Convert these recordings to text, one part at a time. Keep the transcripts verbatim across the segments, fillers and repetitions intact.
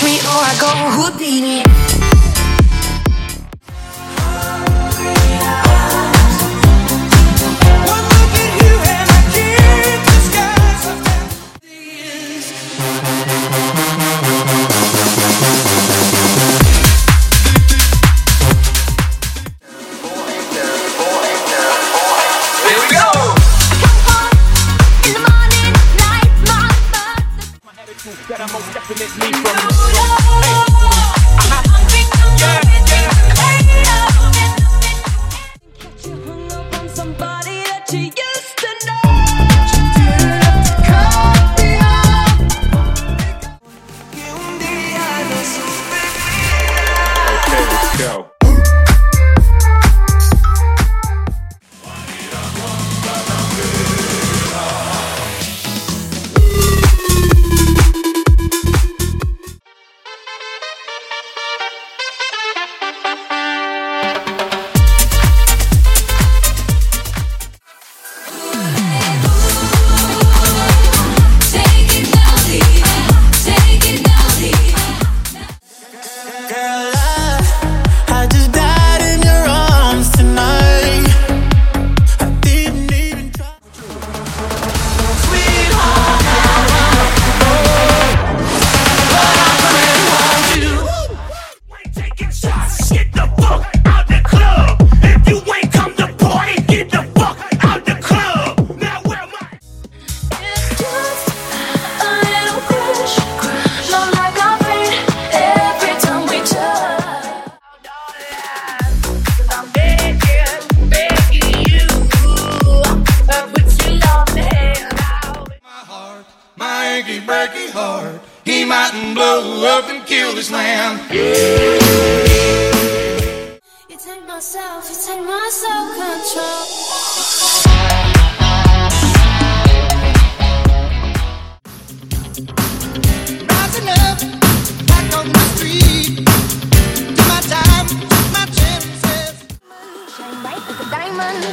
catch me or I go Houdini. One look at you and I can't disguise the fact here we go! That I'm most definitely from. Catch you hung up on somebody that you used to know. You didn't have to cut me off. Okay, let's go. Breaky heart, he mightn't blow up and kill this land. You take myself, you take my self-control. Rising up, back on the street, do my time, my chances. Shine bright like a diamond.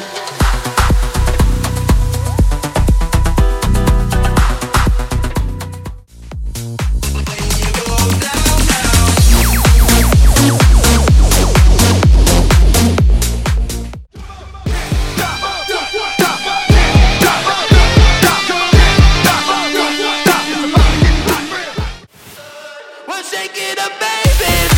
Take it up, baby.